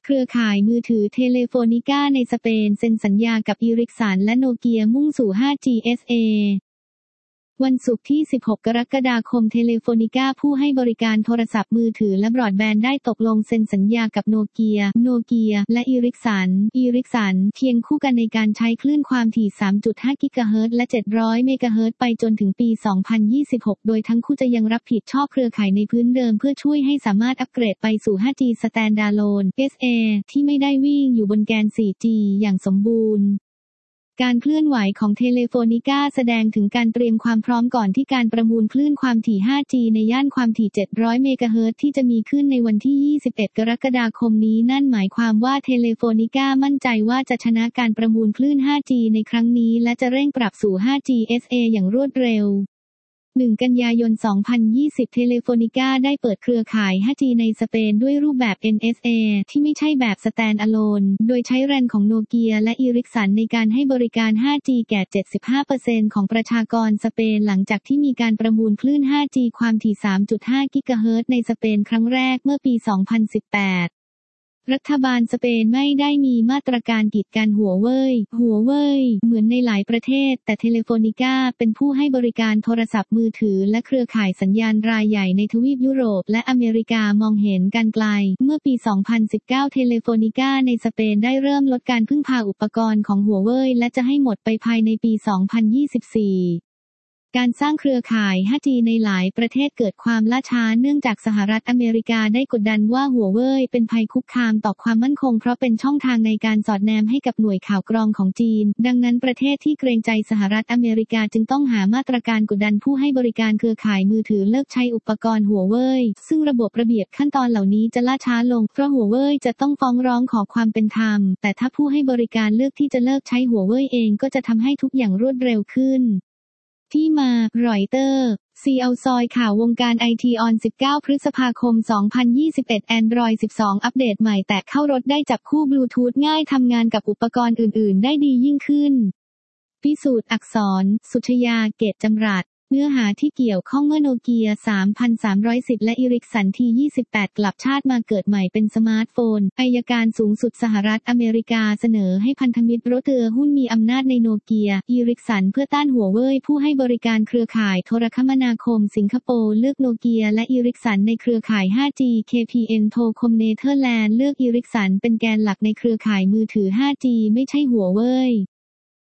เครือข่ายมือถือเทเลโฟนิก้าในสเปนเซ็นสัญญากับอีริกสันและโนเกียมุ่งสู่ 5G SA วันศุกร์ที่ 16 กรกฎาคมเทเลโฟนิก้าผู้ให้บริการโทรศัพท์มือถือและบรอดแบนด์ได้ตกลงเซ็นสัญญากับโนเกียและอีริกสันเคียงคู่กันในการใช้คลื่นความถี่ 3.5 กิกะเฮิรตซ์และ 700 เมกะเฮิรตซ์ไปจนถึงปี 2026 โดยทั้งคู่จะยังรับผิดชอบเครือข่ายในพื้นเดิมเพื่อช่วยให้สามารถอัปเกรดไปสู่ 5G Standalone SA ที่ไม่ได้วิ่งอยู่บนแกน 4G อย่างสมบูรณ์การเคลื่อนไหวของเทเลโฟนิก้าแสดงถึงการเตรียมความพร้อมก่อนที่การประมูลคลื่นความถี่ 5G ในย่านความถี่ 700 เมกะเฮิรตซ์ที่จะมีขึ้นในวันที่ 21 กรกฎาคมนี้นั่นหมายความว่าเทเลโฟนิก้ามั่นใจว่าจะชนะการประมูลคลื่น 5G ในครั้งนี้และจะเร่งปรับสู่ 5G SA อย่างรวดเร็ว1 กันยายน 2020 เทเลโฟนิก้าได้เปิดเครือข่าย 5G ในสเปนด้วยรูปแบบ NSA ที่ไม่ใช่แบบ Standalone โดยใช้แรนของโนเกียและอีริกสันในการให้บริการ 5G แก่ 75% ของประชากรสเปนหลังจากที่มีการประมูลคลื่น 5G ความถี่ 3.5 กิกะเฮิรตซ์ในสเปนครั้งแรกเมื่อปี 2018รัฐบาลสเปนไม่ได้มีมาตรการกีดกันหัวเว่ยเหมือนในหลายประเทศแต่เทเลโฟนิก้าเป็นผู้ให้บริการโทรศัพท์มือถือและเครือข่ายสัญญาณรายใหญ่ในทวีปยุโรปและอเมริกามองเห็นการไกลเมื่อปี 2019 เทเลโฟนิก้าในสเปนได้เริ่มลดการพึ่งพาอุปกรณ์ของหัวเว่ยและจะให้หมดไปภายในปี 2024การสร้างเครือข่าย 5G ในหลายประเทศเกิดความล่าช้าเนื่องจากสหรัฐอเมริกาได้กดดันว่าหัวเว่ยเป็นภัยคุกคามต่อความมั่นคงเพราะเป็นช่องทางในการสอดแนมให้กับหน่วยข่าวกรองของจีนดังนั้นประเทศที่เกรงใจสหรัฐอเมริกาจึงต้องหามาตรการกดดันผู้ให้บริการเครือข่ายมือถือเลิกใช้อุปกรณ์หัวเว่ยซึ่งระบบระเบียบขั้นตอนเหล่านี้จะล่าช้าลงเพราะหัวเว่ยจะต้องฟ้องร้องขอความเป็นธรรมแต่ถ้าผู้ให้บริการเลือกที่จะเลิกใช้หัวเว่ยเองก็จะทำให้ทุกอย่างรวดเร็วขึ้นที่มา รอยเตอร์ซีเอาซอยข่าววงการไอทีออน 19 พฤษภาคม 2021 Android 12 อัปเดตใหม่แตะเข้ารถได้จับคู่บลูทูธง่ายทำงานกับอุปกรณ์อื่นๆได้ดียิ่งขึ้นพิสูจน์อักษรสุชยาเกตจำรัดเนื้อหาที่เกี่ยวข้องเมื่อโนเกีย 3310 และอีริกสัน T28 กลับชาติมาเกิดใหม่เป็นสมาร์ทโฟนอัยการสูงสุดสหรัฐอเมริกาเสนอให้พันธมิตรโรเตอร์หุ้นมีอำนาจในโนเกียอีริกสันเพื่อต้านหัวเว่ยผู้ให้บริการเครือข่ายโทรคมนาคมสิงคโปร์เลือกโนเกียและอีริกสันในเครือข่าย 5G KPN โทคมเนเธอร์แลนด์เลือกอีริกสันเป็นแกนหลักในเครือข่ายมือถือ 5G ไม่ใช่หัวเว่ย